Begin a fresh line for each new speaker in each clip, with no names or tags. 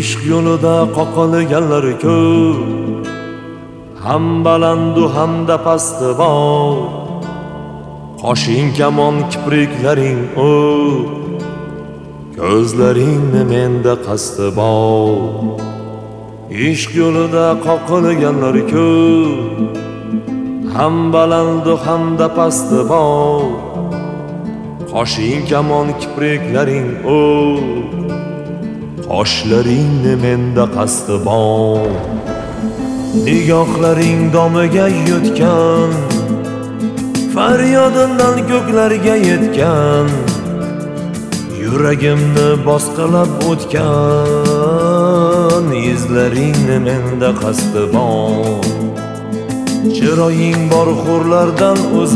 ishq yo'lida qoqilganlar ko'p, ham balandu hamda pasti bor. Qoshing kamon, kipriklaring o'p, ko'zlaringni menda qasdi bor. Ishq yo'lida qoqilganlar ko'p, ham balandu hamda pasti bor. Qoshing kamon, kipriklaring o'p, qoshlaringni menda qasdi bor. Nigohlaring domiga yutgan, faryodimdan ko'klarga yetgan, yuragimni bosqilab o'tgan, izlaringni menda qasdi bor. Chiroying bor hurlardan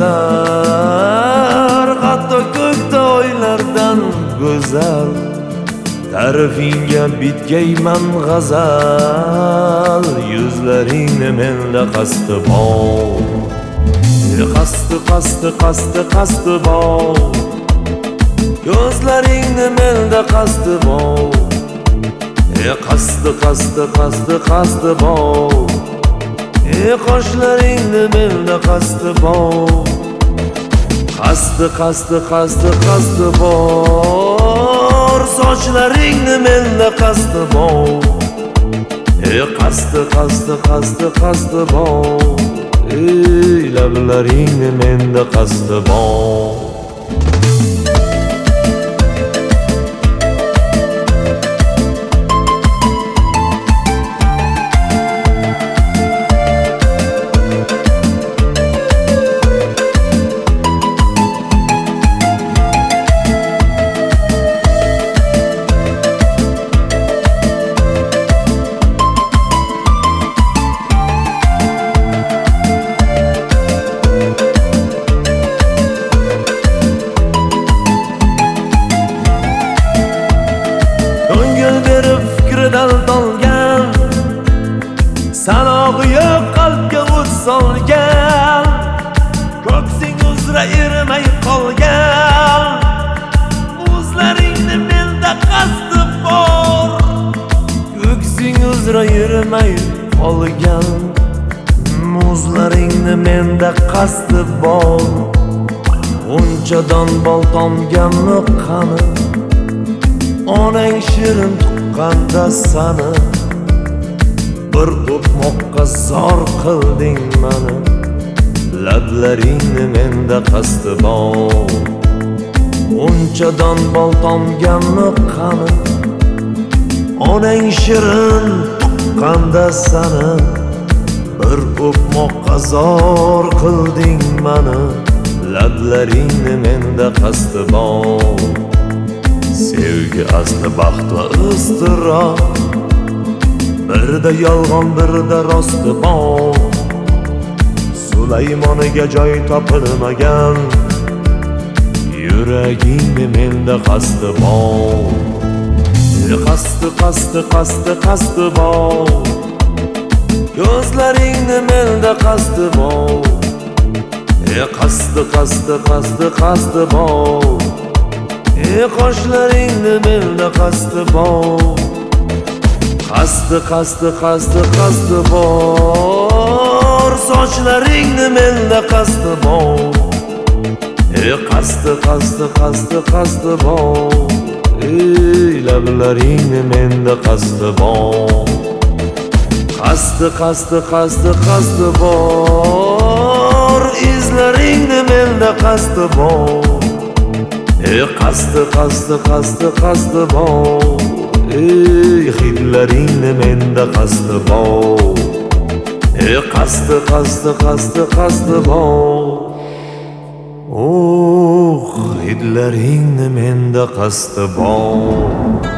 o'zar, hatto ko'kda oylardan go'zal. Ta'rifingga bitgayman g'azal, yuzlaringni menda qasdi bor. Qasdi, qasdi, qasdi, qasdi bor. Ko'zlaringni menda qasdi bor. Qasdi, qasdi, qasdi, qasdi bor. Qoshlaringni menda qasdi bor. Qasdi, qasdi, qasdi, qasdi bor. Sochlaringni menda qasdi bor. Qasdi, qasdi, qasdi, qasdi bor. Lablaringni menda qasdi bor. Daldan sanog'i yo'q qalbga o't solgan, ko'ksing uzra erimay qolgan, o'zlaringni menda qasdi bor. Ko'ksing uzra erimay qolgan, o'zlaringni menda qasdi bor. Unchadan bol tomganmi qani, onang shirin tuqqanda sani, bir o'tmoqqa zor qilding mani. Lablaringni menda qasdi bor. Unchadan bol tomganmi qani, onang shirin tuqqanda sani, bir o'tmoqqa zor qilding mani. Lablaringni menda qasdi bor. Sevgi asli baxt va iztirob, birda yolg'on birda rosti bor. Sulaymoniga joy topilmagan, yuragingni menda qasdi bor. Qasdi, qasdi, qasdi, qasdi bor. Ko'zlaringni menda qasdi bor. Qasdi, qasdi, qasdi, qasdi bor. Qoshlaringni menda qasdi bor. Qasdi, qasdi, qasdi, qasdi bor. Sochlaringni menda qasdi bor. Qasdi, qasdi, qasdi, qasdi bor. Lablaringni menda qasdi bor. Qasdi, qasdi, qasdi, qasdi bor. Izlaringni menda qasdi bor. Qasdi, qasdi, qasdi, qasdi bor. Hidlaringni menda qasdi bor. Qasdi, qasdi, qasdi, qasdi bor. Hidlaringni menda qasdi bor.